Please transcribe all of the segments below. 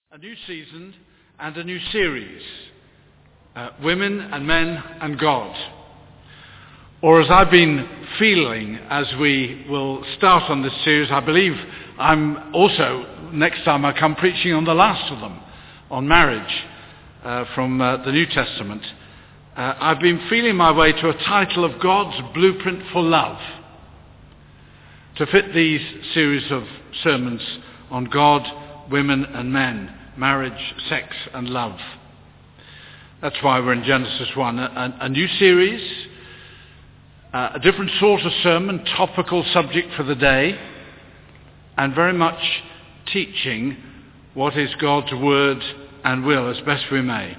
A new season and a new series, Women and Men and God. Or as I've been feeling as we will start on this series, I believe I'm also, next time I come, preaching on the last of them, on marriage from the New Testament. I've been feeling my way to a title of God's Blueprint for Love, to fit these series of sermons on God, women and men, marriage, sex and love. That's why we're in Genesis 1, a new series, a different sort of sermon, topical subject for the day, and very much teaching what is God's word and will as best we may.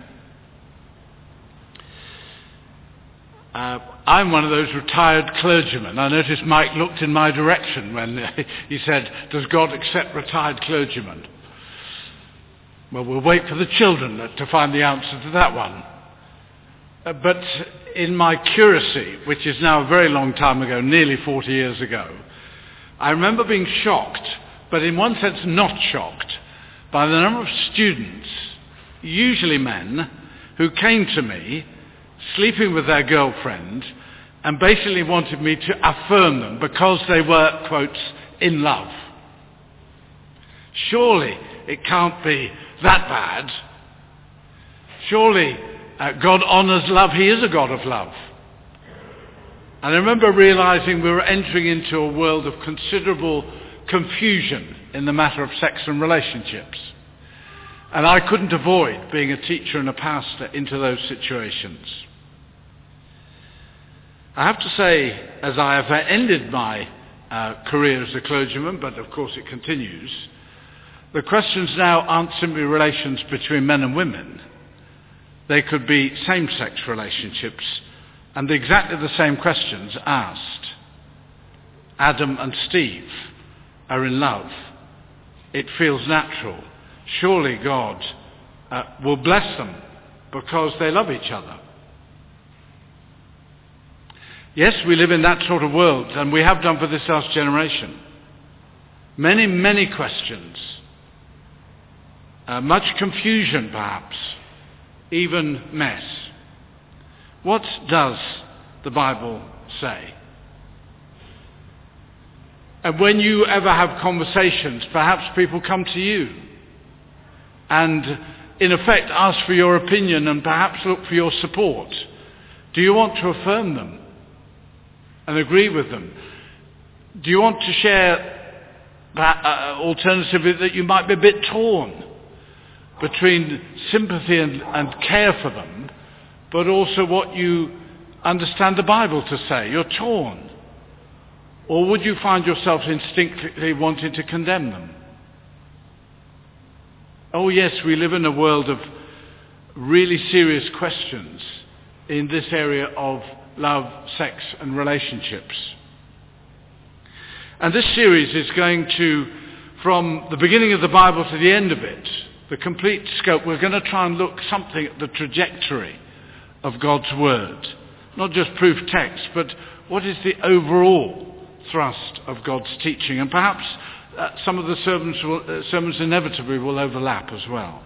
I'm one of those retired clergymen. I noticed Mike looked in my direction when he said, "Does God accept retired clergymen?" Well, we'll wait for the children to find the answer to that one. But in my curacy, which is now a very long time ago, nearly 40 years ago, I remember being shocked, but in one sense not shocked, by the number of students, usually men, who came to me, sleeping with their girlfriend, and basically wanted me to affirm them because they were, quotes, in love. Surely it can't be that bad. Surely God honours love. He is a God of love. And I remember realising we were entering into a world of considerable confusion in the matter of sex and relationships. And I couldn't avoid being a teacher and a pastor into those situations. I have to say, as I have ended my career as a clergyman, but of course it continues, the questions now aren't simply relations between men and women. They could be same-sex relationships, and exactly the same questions asked. Adam and Steve are in love. It feels natural. Surely God will bless them because they love each other. Yes, we live in that sort of world, and we have done for this last generation. Many, many questions. Much confusion, perhaps, even mess. What does the Bible say? And when you ever have conversations, perhaps people come to you and, in effect, ask for your opinion and perhaps look for your support. Do you want to affirm them and agree with them? Do you want to share alternatively that you might be a bit torn between sympathy and care for them, but also what you understand the Bible to say? You're torn. Or would you find yourself instinctively wanting to condemn them? Oh yes, we live in a world of really serious questions in this area of love, sex and relationships. And this series is going to, from the beginning of the Bible to the end of it, the complete scope, we're going to try and look something at the trajectory of God's Word. Not just proof text, but what is the overall thrust of God's teaching. And perhaps some of the sermons inevitably will overlap as well.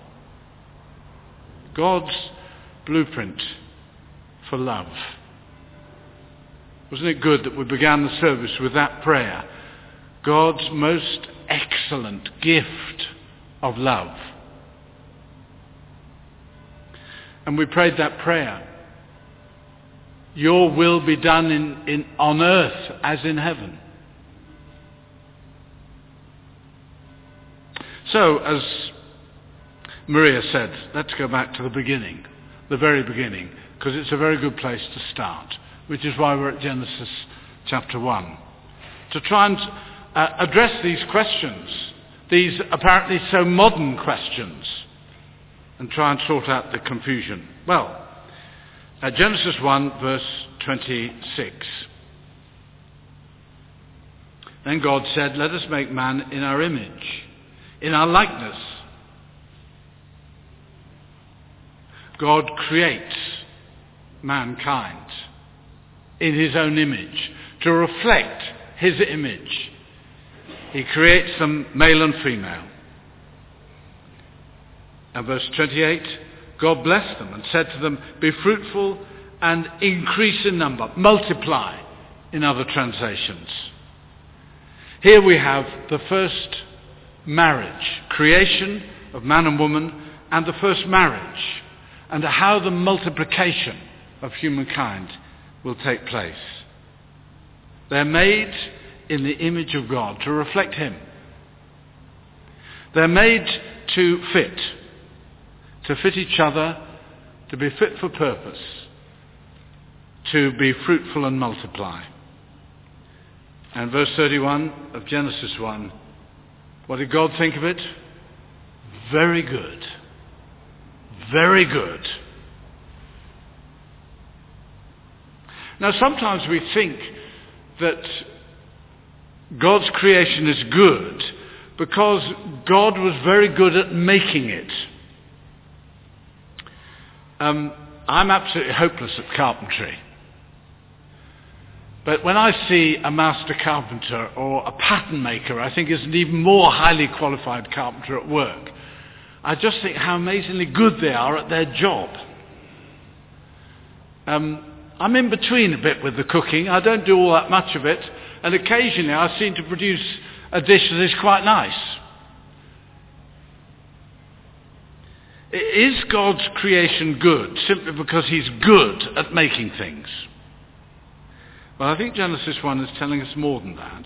God's blueprint for love. Wasn't it good that we began the service with that prayer? God's most excellent gift of love. And we prayed that prayer. Your will be done on earth as in heaven. So, as Maria said, let's go back to the beginning, the very beginning, because it's a very good place to start, which is why we're at Genesis chapter 1. To try and address these questions, these apparently so modern questions, and try and sort out the confusion. Well, Genesis 1 verse 26. Then God said, "Let us make man in our image, in our likeness." God creates mankind in his own image, to reflect his image. He creates them male and female. And verse 28, God blessed them and said to them, be fruitful and increase in number, multiply in other translations. Here we have the first marriage, creation of man and woman, and the first marriage, and how the multiplication of humankind will take place. They're made in the image of God to reflect Him. They're made to fit each other, to be fit for purpose, to be fruitful and multiply. And verse 31 of Genesis 1, what did God think of it? Very good. Very good. Now sometimes we think that God's creation is good because God was very good at making it. I'm absolutely hopeless at carpentry. But when I see a master carpenter or a pattern maker, I think is an even more highly qualified carpenter at work, I just think how amazingly good they are at their job. I'm in between a bit with the cooking. I don't do all that much of it. And occasionally I seem to produce a dish that is quite nice. Is God's creation good simply because He's good at making things? Well, I think Genesis 1 is telling us more than that.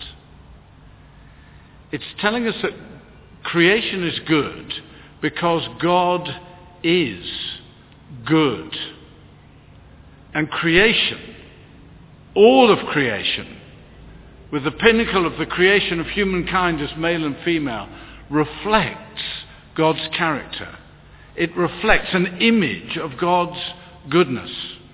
It's telling us that creation is good because God is good. And creation, all of creation, with the pinnacle of the creation of humankind as male and female, reflects God's character. It reflects an image of God's goodness.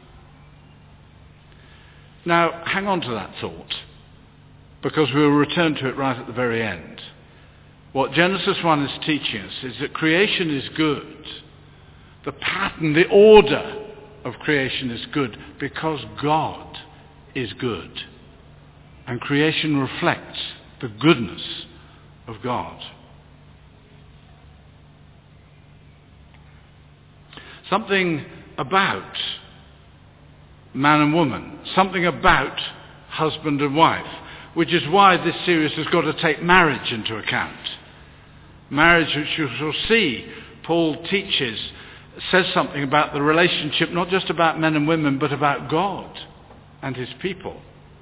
Now, hang on to that thought, because we will return to it right at the very end. What Genesis 1 is teaching us is that creation is good. The pattern, the order of creation is good because God is good. And creation reflects the goodness of God. Something about man and woman, something about husband and wife, which is why this series has got to take marriage into account. Marriage, which you shall see, Paul teaches, says something about the relationship, not just about men and women, but about God and His people.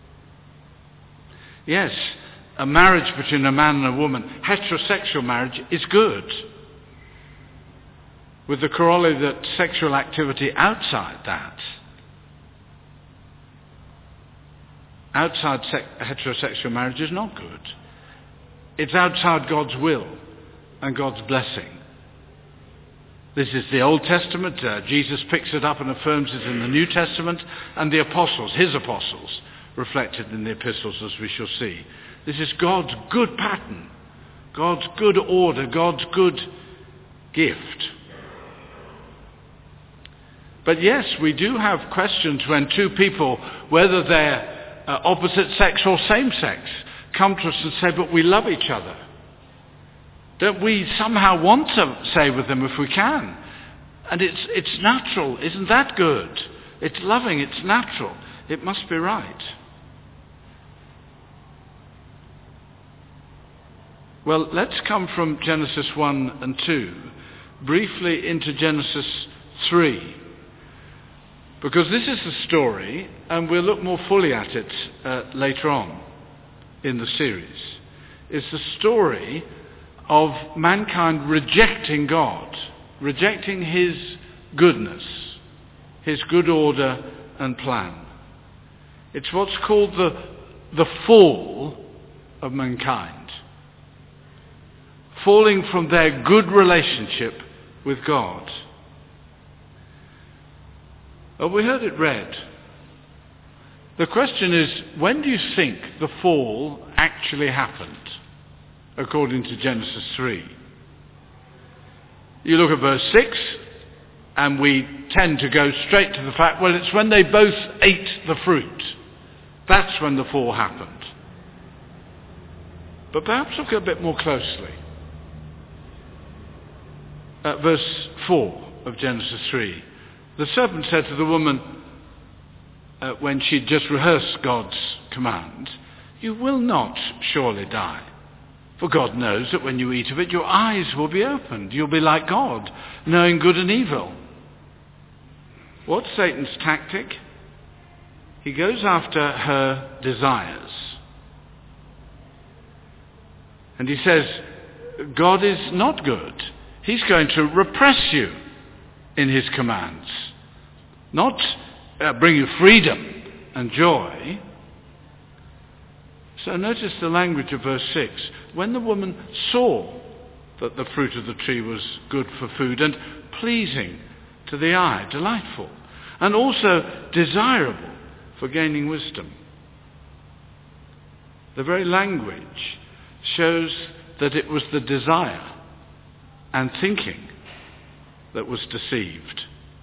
Yes, a marriage between a man and a woman, heterosexual marriage, is good, with the corollary that sexual activity outside that, outside heterosexual marriage, is not good. It's outside God's will and God's blessing. This is the Old Testament. Jesus picks it up and affirms it in the New Testament, and the apostles, His apostles, reflected in the epistles, as we shall see. This is God's good pattern, God's good order, God's good gift. But yes, we do have questions when two people, whether they're opposite sex or same sex, come to us and say, but we love each other. Don't we somehow want to stay with them if we can? And it's natural. Isn't that good? It's loving. It's natural. It must be right. Well, let's come from Genesis 1 and 2 briefly into Genesis 3. Because this is the story, and we'll look more fully at it later on in the series. It's the story of mankind rejecting God, rejecting His goodness, His good order and plan. It's what's called the fall of mankind. Falling from their good relationship with God. Oh, we heard it read. The question is, when do you think the fall actually happened, according to Genesis 3? You look at verse 6, and we tend to go straight to the fact, well, it's when they both ate the fruit. That's when the fall happened. But perhaps look a bit more closely. verse 4 of Genesis 3. The serpent said to the woman, when she'd just rehearsed God's command, "You will not surely die. For God knows that when you eat of it, your eyes will be opened. You'll be like God, knowing good and evil." What's Satan's tactic? He goes after her desires. And he says, God is not good. He's going to repress you in his commands. Not bring you freedom and joy. So notice the language of verse 6. When the woman saw that the fruit of the tree was good for food and pleasing to the eye, delightful, and also desirable for gaining wisdom. The very language shows that it was the desire and thinking that was deceived.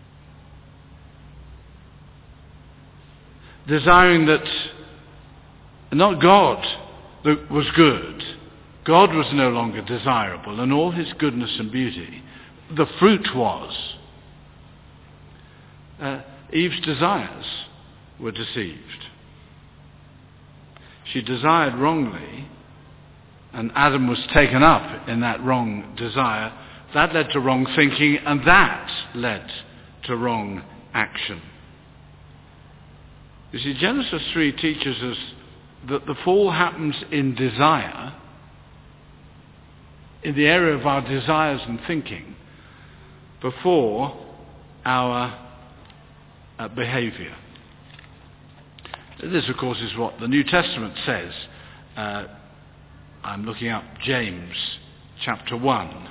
Desiring that not God that was good. God was no longer desirable in all his goodness and beauty. The fruit was. Eve's desires were deceived. She desired wrongly, and Adam was taken up in that wrong desire. That led to wrong thinking, and that led to wrong action. You see, Genesis 3 teaches us that the fall happens in desire, in the area of our desires and thinking, before our behavior. This, of course, is what the New Testament says. I'm looking up James chapter 1.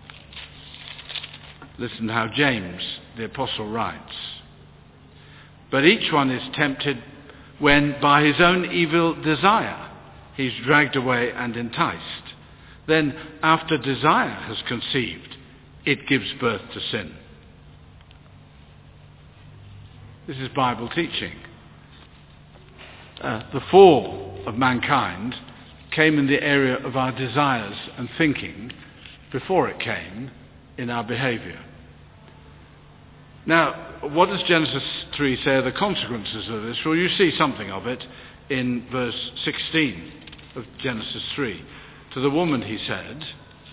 Listen to how James, the apostle, writes. But each one is tempted when by his own evil desire he's dragged away and enticed. Then after desire has conceived, it gives birth to sin. This is Bible teaching. The fall of mankind came in the area of our desires and thinking before it came in our behavior. Now, what does Genesis 3 say are the consequences of this? Well, you see something of it in verse 16 of Genesis 3. To the woman he said,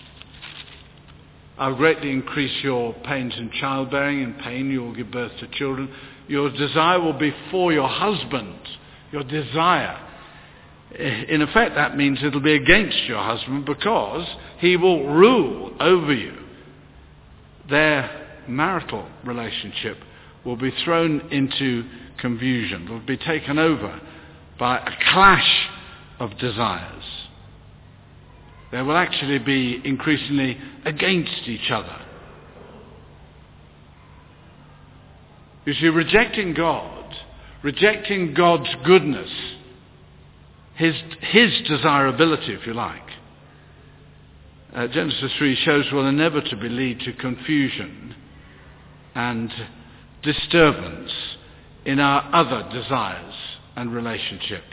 "I'll greatly increase your pains in childbearing. In pain you will give birth to children. Your desire will be for your husband." Your desire. In effect, that means it'll be against your husband because he will rule over you. Their marital relationship will be thrown into confusion, will be taken over by a clash of desires. They will actually be increasingly against each other. You see, rejecting God's goodness, his desirability, if you like, Genesis 3 shows will inevitably lead to confusion and disturbance in our other desires and relationships.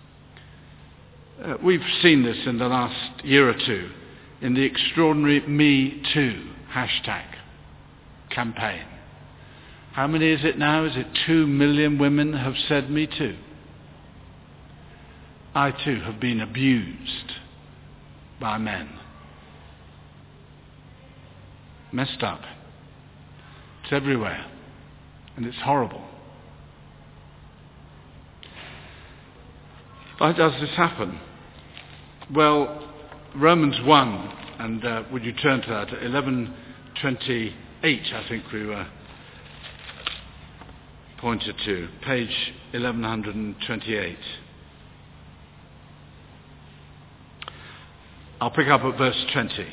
We've seen this in the last year or two in the extraordinary Me Too hashtag campaign. How many is it now? Is it 2 million women have said Me Too? I too have been abused by men. Messed up. It's everywhere. And it's horrible. Why does this happen? Well, Romans 1, and would you turn to that, 11:28, I think we were pointed to, page 1128. I'll pick up at verse 20.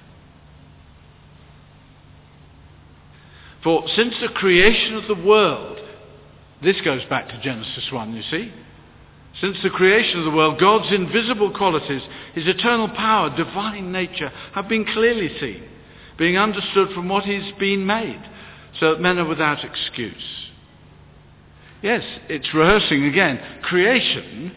For since the creation of the world, this goes back to Genesis 1, you see. Since the creation of the world, God's invisible qualities, his eternal power, divine nature, have been clearly seen, being understood from what he's been made, so that men are without excuse. Yes, it's rehearsing again. Creation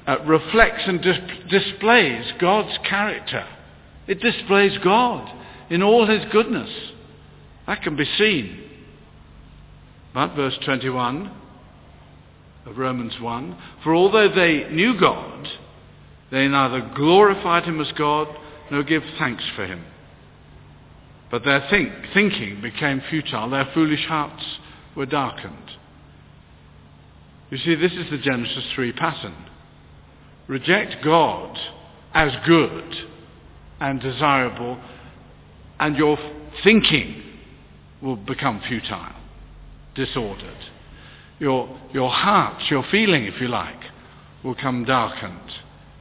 reflects and displays God's character. It displays God. in all his goodness. That can be seen. But verse 21 of Romans 1, for although they knew God, they neither glorified him as God nor give thanks for him. But their thinking became futile. Their foolish hearts were darkened. You see, this is the Genesis 3 pattern. Reject God as good and desirable, and your thinking will become futile, disordered. Your heart, your feeling, if you like, will come darkened.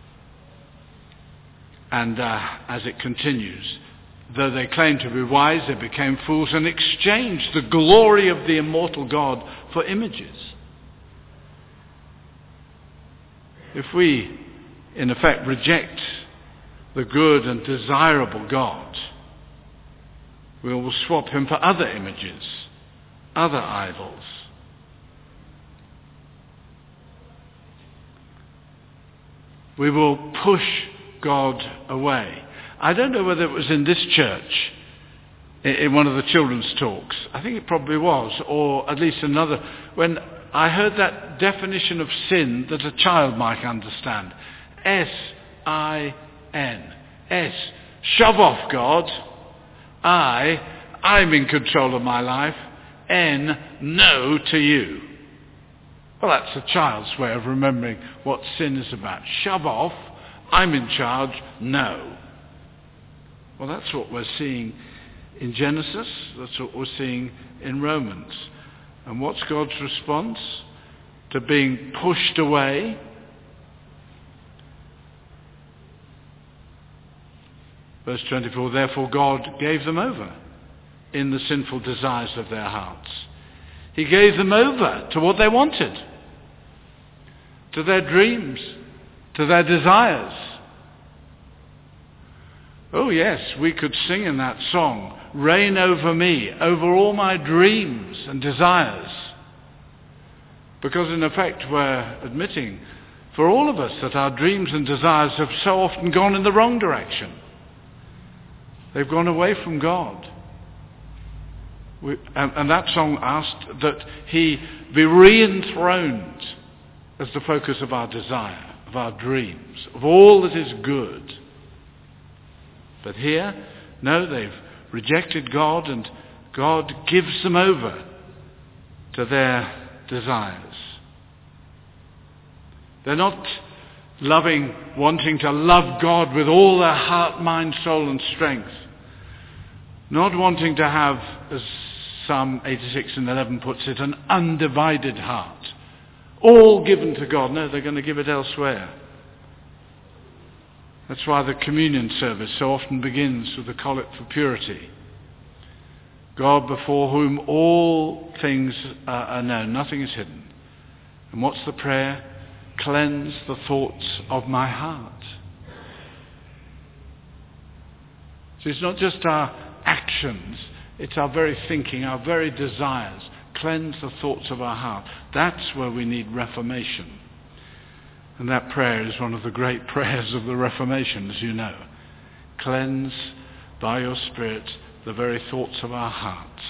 And as it continues, though they claimed to be wise, they became fools and exchanged the glory of the immortal God for images. If we, in effect, reject the good and desirable God, we will swap him for other images, other idols. We will push God away. I don't know whether it was in this church, in one of the children's talks. I think it probably was, or at least another, when I heard that definition of sin that a child might understand. S-I-N. S. Shove off God. I'm in control of my life. N. No to you. Well, that's a child's way of remembering what sin is about. Shove off. I'm in charge. No. Well, that's what we're seeing in Genesis. That's what we're seeing in Romans. And what's God's response to being pushed away? Verse 24, therefore God gave them over in the sinful desires of their hearts. He gave them over to what they wanted, to their dreams, to their desires. Oh yes, we could sing in that song, reign over me, over all my dreams and desires. Because in effect we're admitting for all of us that our dreams and desires have so often gone in the wrong direction. They've gone away from God. And that song asked that he be re-enthroned as the focus of our desire, of our dreams, of all that is good. But here, no, they've rejected God, and God gives them over to their desires. They're not wanting to love God with all their heart, mind, soul and strength. Not wanting to have, as Psalm 86 and 11 puts it, an undivided heart. All given to God. No, they're going to give it elsewhere. That's why the communion service so often begins with the collect for purity. God before whom all things are known, nothing is hidden. And what's the prayer? Cleanse the thoughts of my heart. So it's not just our actions, it's our very thinking, our very desires. Cleanse the thoughts of our heart. That's where we need reformation. And that prayer is one of the great prayers of the Reformation, as you know. Cleanse by your Spirit the very thoughts of our hearts.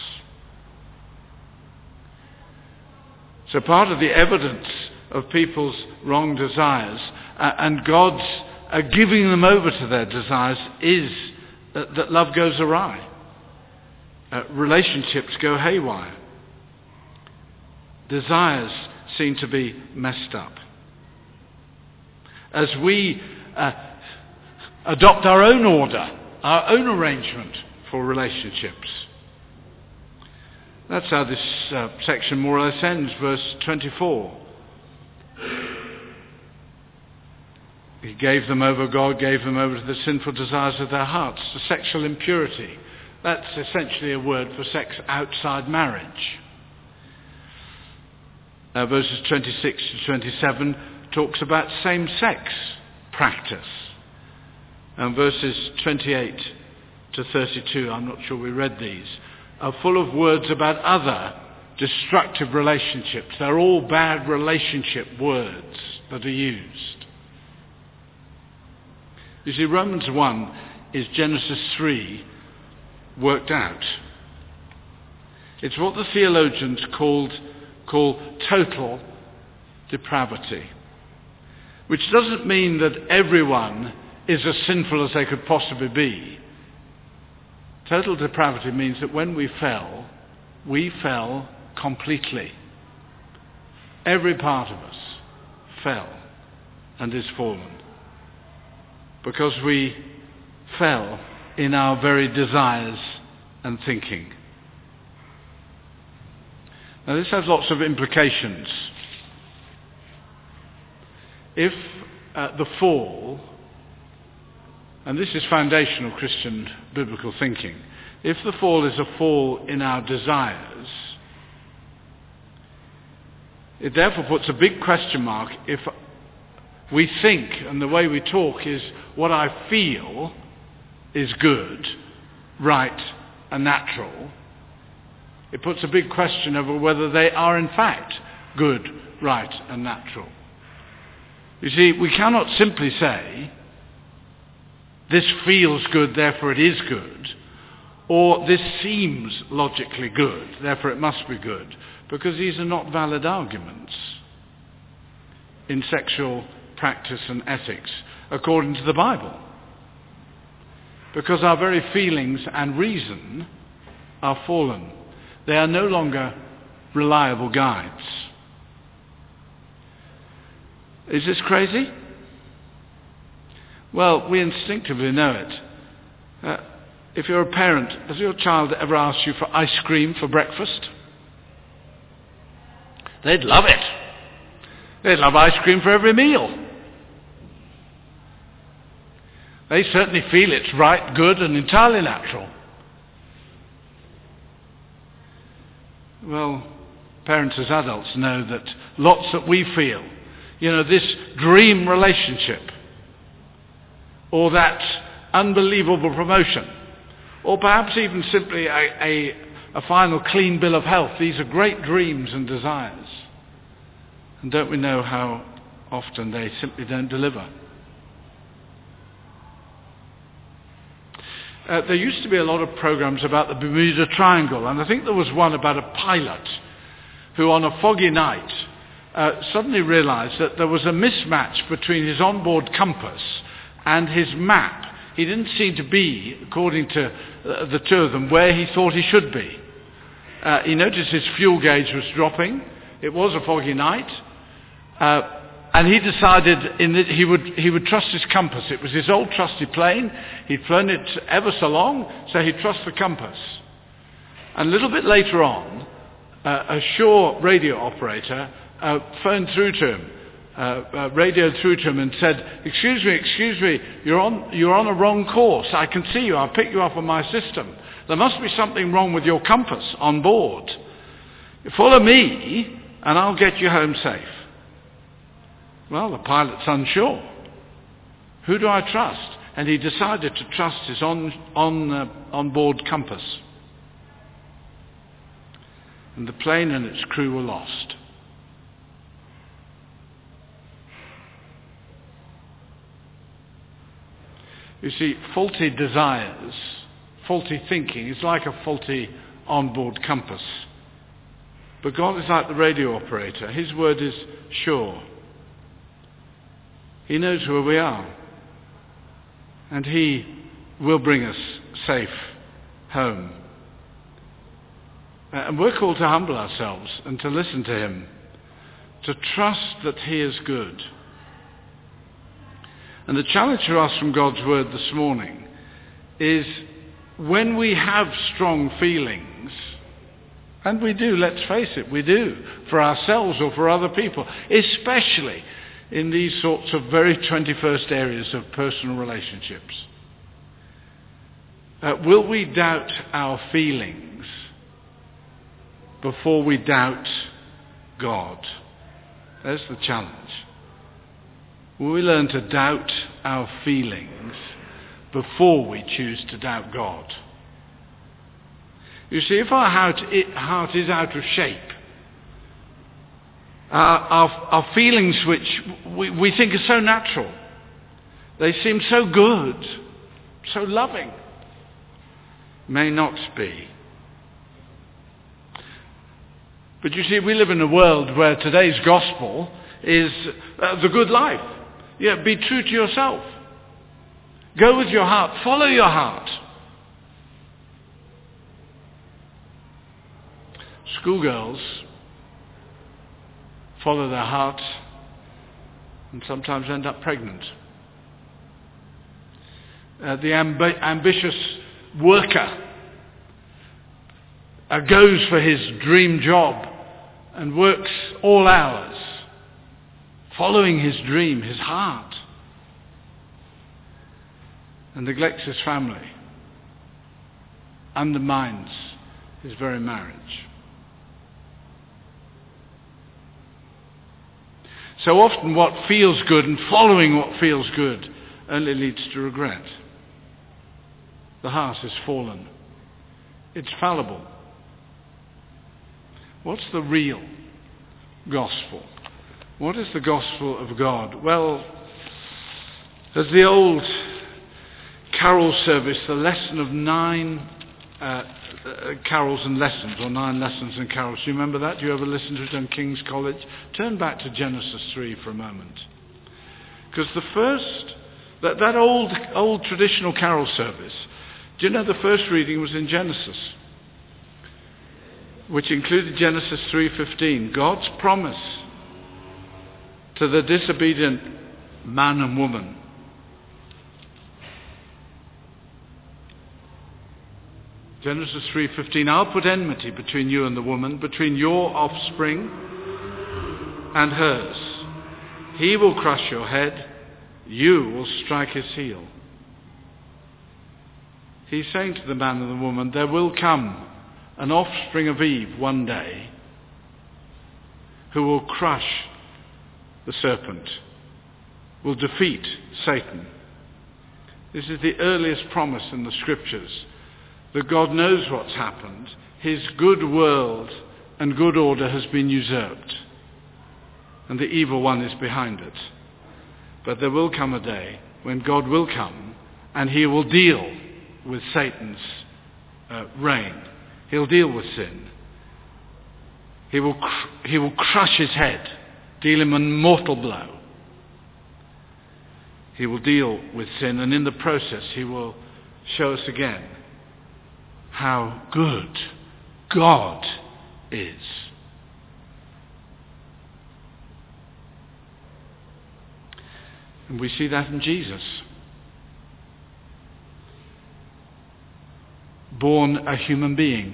So part of the evidence of people's wrong desires and God's giving them over to their desires is that love goes awry. Relationships go haywire. Desires seem to be messed up. As we adopt our own order, our own arrangement for relationships. That's how this section more or less ends, verse 24. He gave them over, God gave them over to the sinful desires of their hearts, to sexual impurity. That's essentially a word for sex outside marriage. Verses 26 to 27 talks about same-sex practice. And verses 28 to 32, I'm not sure we read these, are full of words about other destructive relationships. They're all bad relationship words that are used. You see, Romans 1 is Genesis 3 worked out. It's what the theologians call total depravity, which doesn't mean that everyone is as sinful as they could possibly be. Total depravity means that when we fell completely. Every part of us fell and is fallen, because we fell in our very desires and thinking. Now this has lots of implications. If the fall, and this is foundational Christian biblical thinking, if the fall is a fall in our desires, it therefore puts a big question mark if we think and the way we talk is what I feel is good, right and natural. It puts a big question over whether they are in fact good, right and natural. You see, we cannot simply say, this feels good, therefore it is good, or this seems logically good, therefore it must be good, because these are not valid arguments in sexual practice and ethics according to the Bible. Because our very feelings and reason are fallen. They are no longer reliable guides. Is this crazy? Well, we instinctively know it. If you're a parent, has your child ever asked you for ice cream for breakfast? They'd love it. They'd love ice cream for every meal. They certainly feel it's right, good, and entirely natural. Well, parents as adults know that lots that we feel, this dream relationship, or that unbelievable promotion, or perhaps even simply a final clean bill of health, these are great dreams and desires. And don't we know how often they simply don't deliver? There used to be a lot of programs about the Bermuda Triangle, and I think there was one about a pilot who on a foggy night suddenly realized that there was a mismatch between his onboard compass and his map. He didn't seem to be, according to the two of them, where he thought he should be. He noticed his fuel gauge was dropping. It was a foggy night. And he decided he would trust his compass. It was his old trusty plane. He'd flown it ever so long, so he'd trust the compass. And a little bit later on, a shore radio operator phoned through to him, radioed through to him and said, excuse me, you're on a wrong course. I can see you. I'll pick you up on my system. There must be something wrong with your compass on board. Follow me, and I'll get you home safe. Well, the pilot's unsure. Who do I trust? And he decided to trust his onboard compass. And the plane and its crew were lost. You see, faulty desires, faulty thinking is like a faulty onboard compass. But God is like the radio operator. His word is sure. He knows where we are. And he will bring us safe home. And we're called to humble ourselves and to listen to him, to trust that he is good. And the challenge for us from God's word this morning is when we have strong feelings, and we do, let's face it, we do, for ourselves or for other people, especially in these sorts of very 21st areas of personal relationships. Will we doubt our feelings before we doubt God? There's the challenge. Will we learn to doubt our feelings before we choose to doubt God? You see, if our heart is out of shape, our feelings which we think are so natural, they seem so good, so loving, may not be. But you see, we live in a world where today's gospel is the good life. Yeah, be true to yourself. Go with your heart. Follow your heart. Schoolgirls follow their heart and sometimes end up pregnant. The ambitious worker goes for his dream job and works all hours, following his dream, his heart, and neglects his family, undermines his very marriage. So often what feels good and following what feels good only leads to regret. The heart is fallen. It's fallible. What's the real gospel? What is the gospel of God? Well, there's the old carol service, the lesson of 9 carols and lessons, or 9 lessons and carols. Do you remember that? Do you ever listen to it on King's College? Turn back to Genesis 3 for a moment. Because the first, that old traditional carol service, do you know the first reading was in Genesis, which included Genesis 3:15, God's promise to the disobedient man and woman. Genesis 3:15, I'll put enmity between you and the woman, between your offspring and hers. He will crush your head, you will strike his heel. He's saying to the man and the woman, there will come an offspring of Eve one day who will crush the serpent, will defeat Satan. This is the earliest promise in the scriptures, that God knows what's happened. His good world and good order has been usurped, and the evil one is behind it. But there will come a day when God will come and he will deal with Satan's reign. He'll deal with sin. He will crush his head, deal him a mortal blow. He will deal with sin, and in the process he will show us again how good God is. And we see that in Jesus. Born a human being.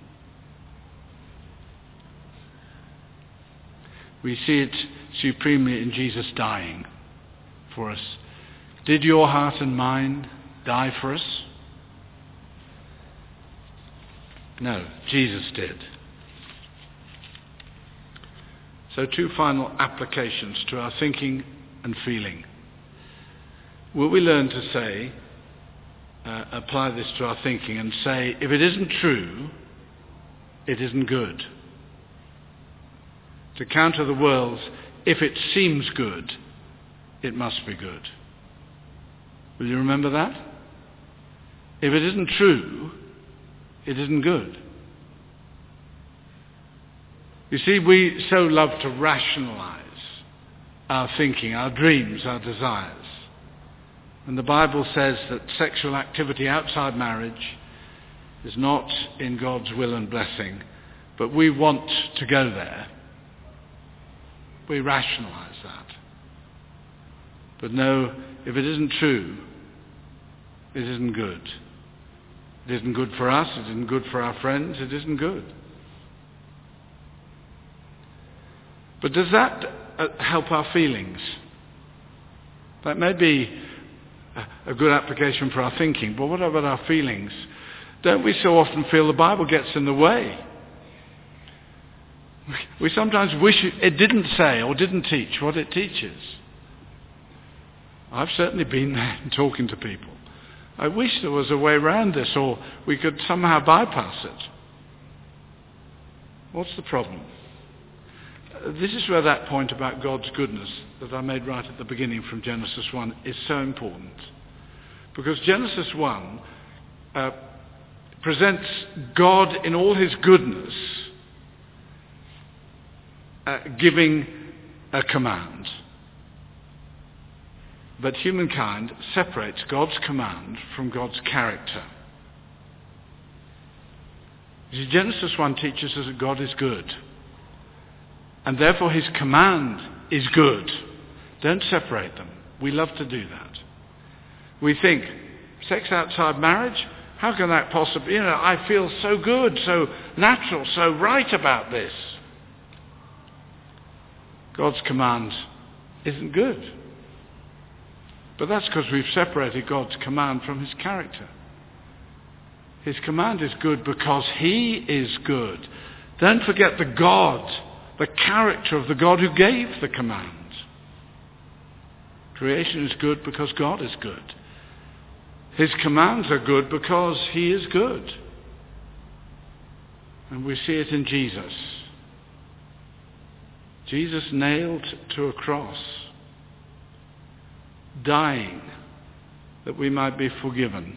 We see it supremely in Jesus dying for us. Did your heart and mind die for us? No, Jesus did. So 2 final applications to our thinking and feeling. Will we learn to say, apply this to our thinking and say, if it isn't true, it isn't good. To counter the world's, if it seems good, it must be good. Will you remember that? If it isn't true, it isn't good. You see, we so love to rationalize our thinking, our dreams, our desires. And the Bible says that sexual activity outside marriage is not in God's will and blessing, but we want to go there. We rationalize that. But no, if it isn't true, it isn't good. It isn't good for us, it isn't good for our friends, it isn't good. But does that help our feelings? That may be a good application for our thinking, but what about our feelings? Don't we so often feel the Bible gets in the way? We sometimes wish it didn't say or didn't teach what it teaches. I've certainly been there talking to people. I wish there was a way around this, or we could somehow bypass it. What's the problem? This is where that point about God's goodness that I made right at the beginning from Genesis 1 is so important. Because Genesis 1 presents God in all his goodness, giving a command. But humankind separates God's command from God's character. You see, Genesis 1 teaches us that God is good, and therefore his command is good. Don't separate them. We love to do that. We think, sex outside marriage? How can that possibly... I feel so good, so natural, so right about this. God's command isn't good. But that's because we've separated God's command from his character. His command is good because he is good. Don't forget the God, the character of the God who gave the command. Creation is good because God is good. His commands are good because he is good. And we see it in Jesus. Jesus nailed to a cross, dying that we might be forgiven.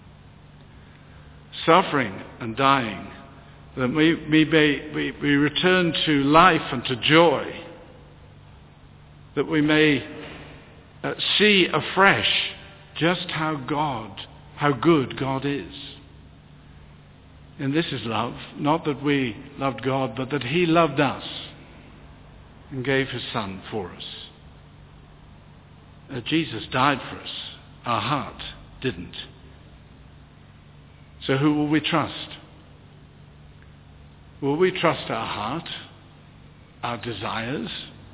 Suffering and dying that we return to life and to joy. That we may see afresh just how good God is. And this is love. Not that we loved God, but that he loved us and gave his Son for us. Jesus died for us. Our heart didn't. So who will we trust? Will we trust our heart, our desires?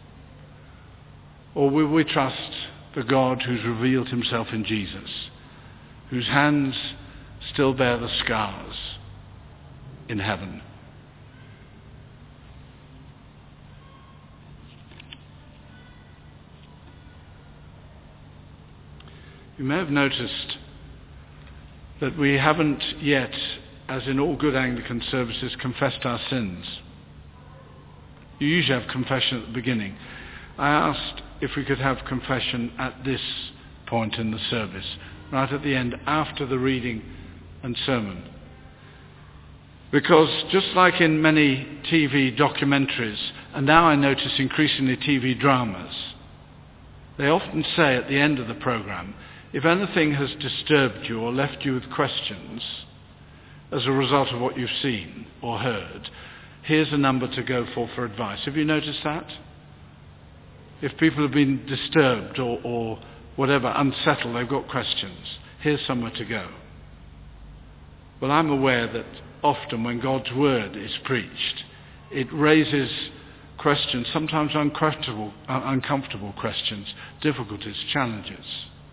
Or will we trust the God who's revealed himself in Jesus, whose hands still bear the scars in heaven? You may have noticed that we haven't yet, as in all good Anglican services, confessed our sins. You usually have confession at the beginning. I asked if we could have confession at this point in the service, right at the end, after the reading and sermon. Because just like in many TV documentaries, and now I notice increasingly TV dramas, they often say at the end of the programme, if anything has disturbed you or left you with questions as a result of what you've seen or heard, here's a number to go for advice. Have you noticed that? If people have been disturbed or whatever, unsettled, they've got questions, here's somewhere to go. Well, I'm aware that often when God's word is preached, it raises questions, sometimes uncomfortable questions, difficulties, challenges.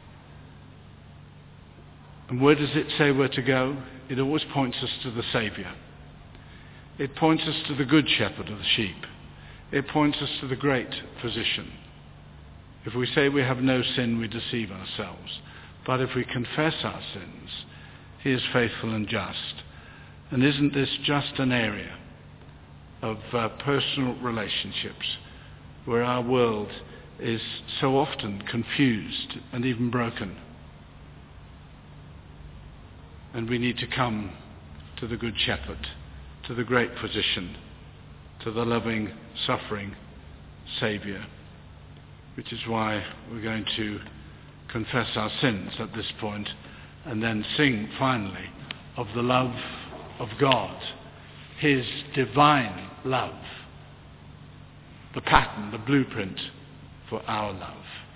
And where does it say where to go? It always points us to the Saviour. It points us to the good shepherd of the sheep. It points us to the great physician. If we say we have no sin, we deceive ourselves. But if we confess our sins, he is faithful and just. And isn't this just an area of personal relationships where our world is so often confused and even broken? And we need to come to the good shepherd, to the great physician, to the loving, suffering Saviour, which is why we're going to confess our sins at this point and then sing finally of the love of God, his divine love, the pattern, the blueprint for our love.